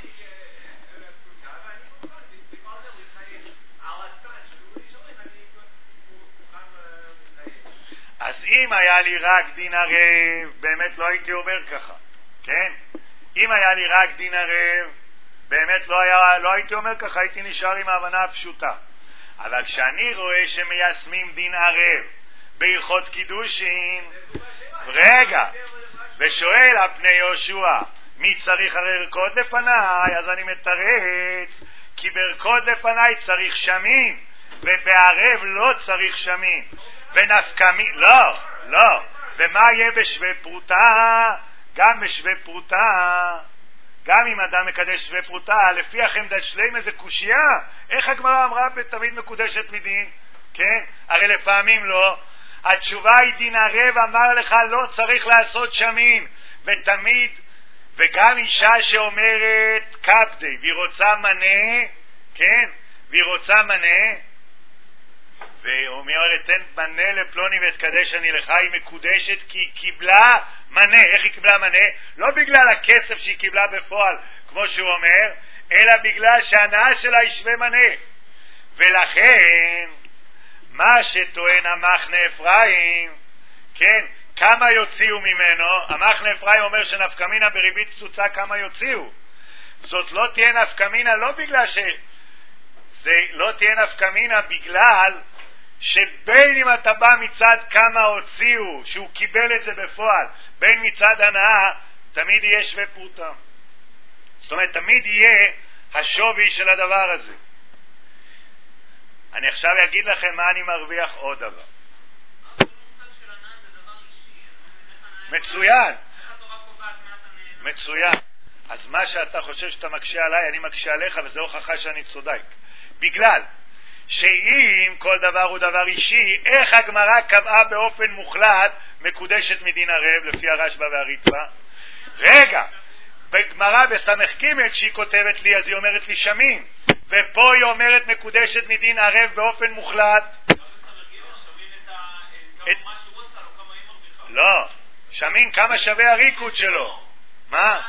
אז אם היה לי רק דין ערב, באמת לא הייתי אומר ככה, כן? אם היה לי רק דין ערב, באמת לא הייתי אומר ככה, הייתי נשאר עם ההבנה הפשוטה. אבל כשאני רואה שמיישמים דין ערב בהלכות קידושין, רגע, ושואל הפני יהושע, מי צריך הרי רקוד לפניי? אז אני מתרץ, כי ברקוד לפניי צריך שמין, ובערב לא צריך שמין. ונפקמין, לא. ומה יהיה בשווה פרוטה? גם בשווה פרוטה, גם אם אדם מקדש שווה פרוטה, לפי החמדת שלימה זה קושייה. איך הגמרא אמרה תמיד מקודשת מדין? כן? הרי לפעמים לא. התשובה היא דין ערב אמר לך לא צריך לעשות שמין, ותמיד, וגם אישה שאומרת קפדי, והיא רוצה מנה, כן? והיא רוצה מנה, ואומרת תן מנה לפלוני ואתקדש אני לך, היא מקודשת כי היא קיבלה מנה. איך היא קיבלה מנה? לא בגלל הכסף שהיא קיבלה בפועל כמו שהוא אומר, אלא בגלל שההנאה שלה היא שווה מנה. ולכן מה שטוען המחנה אפרים, כן, כמה יוציאו ממנו? המחנה אפרים אומר שנפקמינה בריבית פצוצה כמה יוציאו. זאת לא תהיה נפקמינה, לא בגלל זה לא תהיה נפקמינה בגלל שבין אם אתה בא מצד כמה הוציאו, שהוא קיבל את זה בפועל, בין מצד הנאה, תמיד יהיה שווה פרוטה. זאת אומרת, תמיד יהיה השווי של הדבר הזה. אני עכשיו אגיד לכם מה אני מרוויח עוד דבר. מצוין. מצוין. אז מה שאתה חושב שאתה מקשה עליי, אני מקשה עליך, וזו הוכחה שאני צודק. בגלל שאם כל דבר הוא דבר אישי, איך הגמרא קבעה באופן מוחלט מקודשת מדין ערב לפי הרשב"א והריטב"א? רגע, בגמרא בסמך ג' כשהיא כותבת לי, אז היא אומרת לי שמין, ופה היא אומרת מקודשת מדין ערב באופן מוחלט. לא, שמין כמה שווה הריקוד שלו. מה?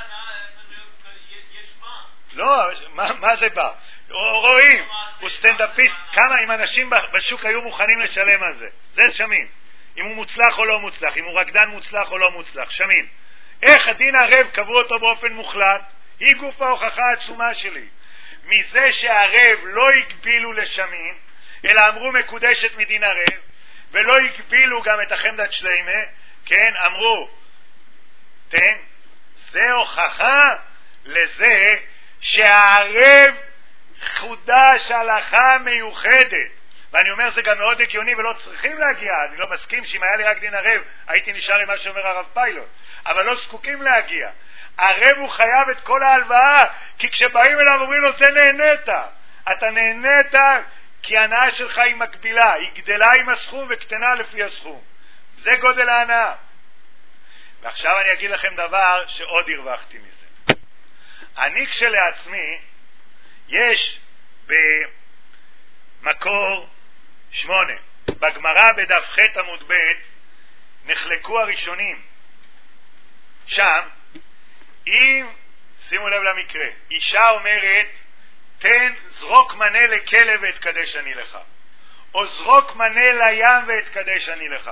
לא, מה זה בא? רואים, הוא סטנדאפיסט, כמה אם אנשים בשוק היו מוכנים לשלם על זה. זה שמין. אם הוא מוצלח או לא מוצלח, אם הוא רקדן מוצלח או לא מוצלח, שמין. איך הדין ערב קבעו אותו באופן מוחלט? היא גוף ההוכחה העצומה שלי. מזה שהערב לא הגבילו לשמין, אלא אמרו מקודשת מדין ערב, ולא הגבילו גם את החמדת שלמה, כן, אמרו, תן, זה הוכחה לזה שהערב חודש הלכה מיוחדת. ואני אומר זה גם מאוד הגיוני ולא צריכים להגיע, אני לא מסכים שאם היה לי רק דין ערב הייתי נשאר עם מה שאומר הרב פיילוט, אבל לא זקוקים להגיע. ערב הוא חייב את כל ההלוואה, כי כשבאים אליו אומרים לו זה נהנית, אתה נהנית כי ההנאה שלך היא מקבילה, היא גדלה עם הסכום וקטנה לפי הסכום, זה גודל ההנאה. ועכשיו אני אגיד לכם דבר שעוד הרווחתי מזה. אני כשלעצמי, יש במקור 8 בגמרא בדף ח' עמוד ב' נחלקו הראשונים. שם אם, שימו לב למקרה, אישה אומרת תן זרוק מנה לכלב ואתקדש אני לך, או זרוק מנה לים ואתקדש אני לך.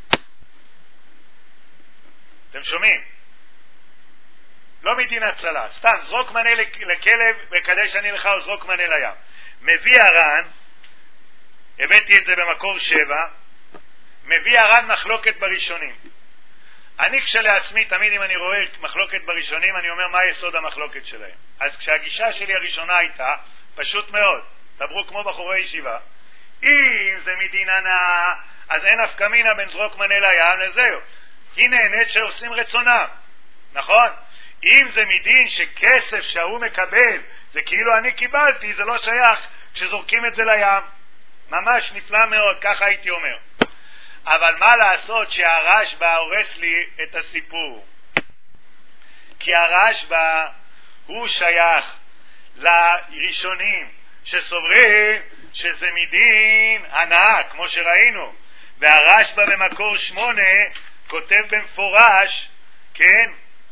אתם שומעים? לא מדין הצלה, סתם זרוק מנה לכלב ואתקדש אני לך, או זרוק מנה לים. מביא הר"ן, הבאתי את זה במקור 7, מביא הר"ן מחלוקת בראשונים. אני כשלעצמי, תמיד אם אני רואה מחלוקת בראשונים, אני אומר מה יסוד המחלוקת שלהם. אז כשהגישה שלי הראשונה הייתה, פשוט מאוד, דברו כמו בחורי ישיבה, אם זה מדין הנאה, אז אין אף קמינה בין זרוק מנה לים לזהו. היא נהנית שעושים רצונם, נכון? אם זה מדין שכסף שהוא מקבל, זה כאילו אני קיבלתי, זה לא שייך כשזורקים את זה לים. ממש נפלא מאוד, ככה הייתי אומר. אבל מה לעשות שהרשב"א הורס לי את הסיפור? כי הרשב"א הוא שייך לראשונים שסוברים שזה מדין הנאה, כמו שראינו. והרשב"א במקור 8 כותב במפורש, כן,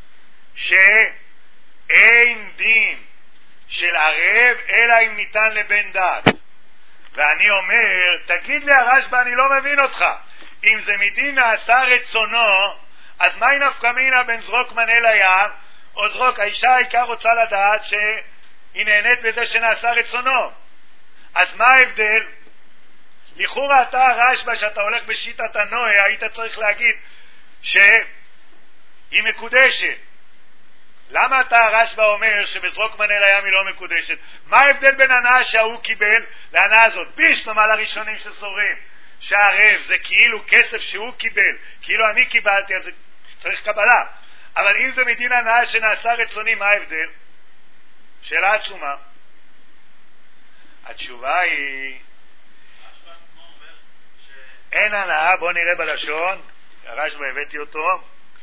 שאין דין של ערב אלא אם ניתן לבן דת. ואני אומר, תגיד לי הרשב"א, אני לא מבין אותך. אם זה מדין נעשה רצונו, אז מה נפקא מינה בין זרוק מנה לים, או זרוק, האישה העיקר רוצה לדעת שהיא נהנית בזה שנעשה רצונו. אז מה ההבדל? לכאורה אתה הרשב"א, שאתה הולך בשיטת הנועה, היית צריך להגיד שהיא מקודשת. למה אתה הרשב"א אומר שבזרוק מנה לים היא לא מקודשת? מה ההבדל בין הנאה שההוא קיבל להנאה הזאת? בישלום הראשונים שסוברים שהערב זה כאילו כסף שהוא קיבל, כאילו אני קיבלתי, אז צריך קבלה. אבל אם זה מדין הנאה שנעשה רצוני, מה ההבדל? שאלה עצומה. התשובה היא אין הנאה. בוא נראה בלשון, הרשב"א הבאתי אותו.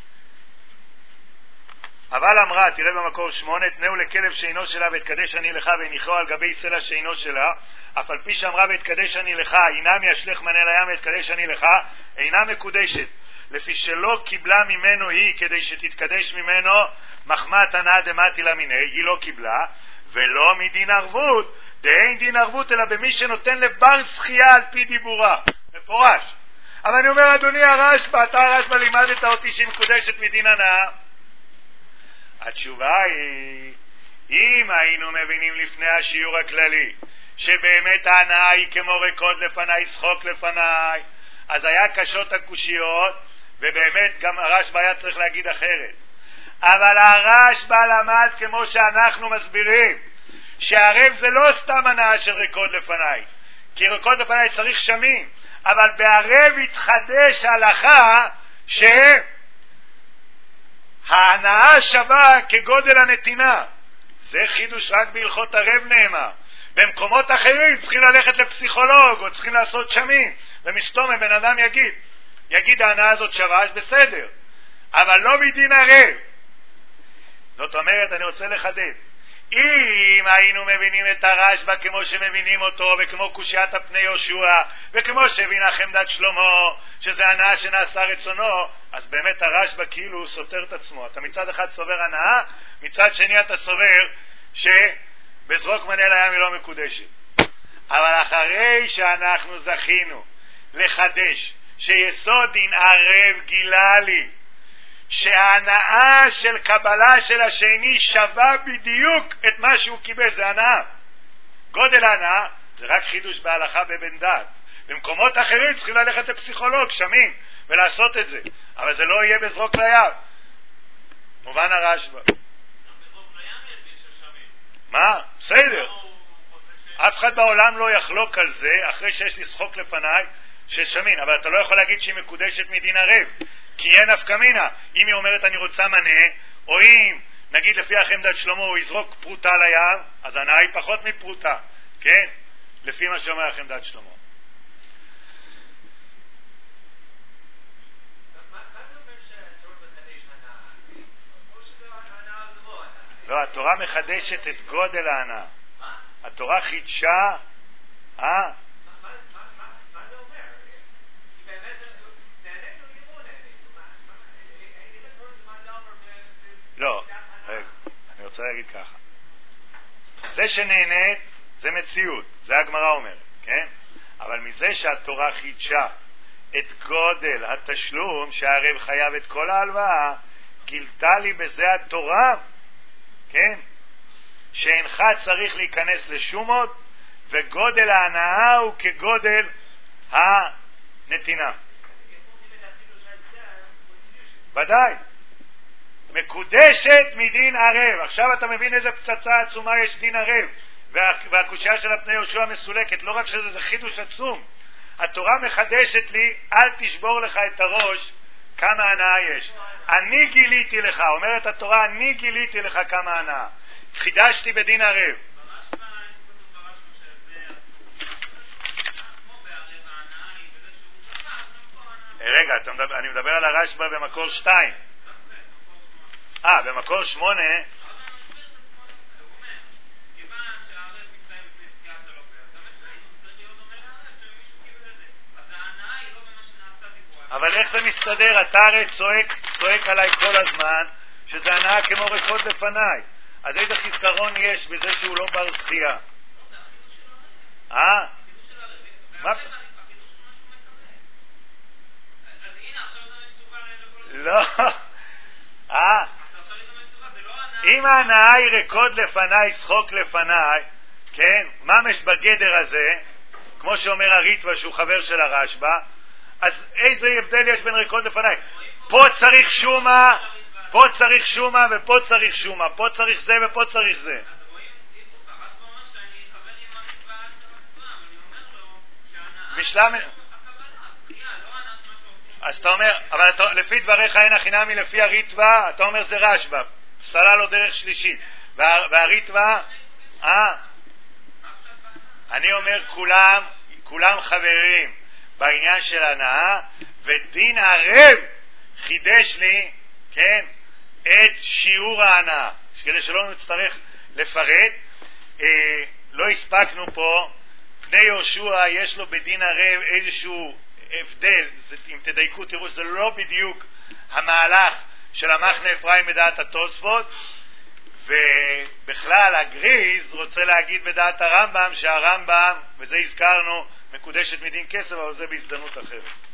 אבל אמרה, תראה במקור 8, תנאו לכלב שאינו שלה והתקדש אני לך והניחו על גבי סלע שאינו שלה, אף על פי שאמרה והתקדש אני לך, אינם ישלך מנה לים והתקדש אני לך, אינה מקודשת, לפי שלא קיבלה ממנו היא כדי שתתקדש ממנו מחמת הנאה דמתי לה מיני, היא לא קיבלה, ולא מדין ערבות, דאין דין ערבות אלא במי שנותן לבר זכייה על פי דיבורה, מפורש. אבל אני אומר, אדוני הרשב"א, אתה הרשב"א לימדת אותי שהיא מקודשת מדין הנאה. התשובה היא, אם היינו מבינים לפני השיעור הכללי שבאמת ההנאה היא כמו רקוד לפניי, שחוק לפניי, אז היה קשות הקושיות, ובאמת גם הרשב"א היה צריך להגיד אחרת. אבל הרשב"א למד כמו שאנחנו מסבירים, שהערב זה לא סתם הנאה של רקוד לפניי, כי רקוד לפניי צריך שמין, אבל בערב התחדש הלכה ההנאה שווה כגודל הנתינה. זה חידוש רק בהלכות ערב נאמר, במקומות אחרים צריכים ללכת לפסיכולוג או צריכים לעשות שמים, ומסתום בן אדם יגיד ההנאה הזאת שווה, אז בסדר, אבל לא מדין ערב. זאת אומרת, אני רוצה לחדד, אם היינו מבינים את הרשב"א כמו שמבינים אותו, וכמו קושיית הפני יהושע, וכמו שהבינה חמדת שלמה, שזה הנאה שנעשה רצונו, אז באמת הרשב"א כאילו הוא סותר את עצמו. אתה מצד אחד סובר הנאה, מצד שני אתה סובר שבזרוק מנה לים היא לא מקודשת. אבל אחרי שאנחנו זכינו לחדש שיסוד דין ערב גילה לי שההנאה של קבלה של השני שווה בדיוק את מה שהוא קיבל, זה הנאה. גודל ההנאה זה רק חידוש בהלכה בבן דת. במקומות אחרים צריכים ללכת לפסיכולוג, שמים, ולעשות את זה. אבל זה לא יהיה בזרוק לים. מובן הרשב"א. מה? בסדר. אף אחד בעולם לא יחלוק על זה, אחרי שיש לי שחוק לפניי, ששמין, אבל אתה לא יכול להגיד שהיא מקודשת מדין ערב. כי אין נפקא מינה. אם היא אומרת אני רוצה מנה, או אם נגיד לפי החמדת שלמה הוא יזרוק פרוטה לים, אז הנאה היא פחות מפרוטה, כן? לפי מה שאומר החמדת שלמה. לא, התורה מחדשת את גודל ההנאה. התורה חידשה, לא, רגע, אני רוצה להגיד ככה. זה שנהנית זה מציאות, זה הגמרא אומרת, כן? אבל מזה שהתורה חידשה את גודל התשלום שהערב חייב את כל ההלוואה, גילתה לי בזה התורה, כן? שאינך צריך להיכנס לשומות, וגודל ההנאה הוא כגודל הנתינה. ודאי. מקודשת מדין ערב. עכשיו אתה מבין איזה פצצה עצומה יש דין ערב, והקושיה של הפני יהושע מסולקת. לא רק שזה חידוש עצום, התורה מחדשת לי, אל תשבור לך את הראש כמה הנאה יש. אני גיליתי לך, אומרת התורה, אני גיליתי לך כמה הנאה, חידשתי בדין ערב. רגע, אני מדבר על הרשב"א במקור 2. במקור 8. אבל איך זה מסתדר? אתה הרי צועק עליי כל הזמן שזה הנאה כמו ריקוד לפניי, אז איזה חזכרון יש בזה שהוא לא בר זכייה? מה? לא. אם ההנאה היא ריקוד לפניי, שחוק לפניי, כן, ממש בגדר הזה, כמו שאומר הריטווה שהוא חבר של הרשב"א, אז איזה הבדל יש בין ריקוד לפניי? פה צריך שומה, פה צריך שומה ופה צריך שומה, פה צריך זה ופה צריך זה. אז אתה אומר, אבל לפי דבריך אין החינמי לפי הריטווה, אתה אומר זה רשב"א, סלל לו דרך שלישית, והריטווה, אני אומר כולם חברים בעניין של הנאה, ודין ערב חידש לי, כן, את שיעור ההנאה, כדי שלא נצטרך לפרט. לא הספקנו פה, בני יהושע יש לו בדין ערב איזשהו הבדל, אם תדייקו תראו שזה לא בדיוק המהלך של המחנה אפרים בדעת התוספות, ובכלל הגריז רוצה להגיד בדעת הרמב"ם שהרמב"ם, וזה הזכרנו, מקודשת מדין כסף, אבל זה בהזדמנות אחרת.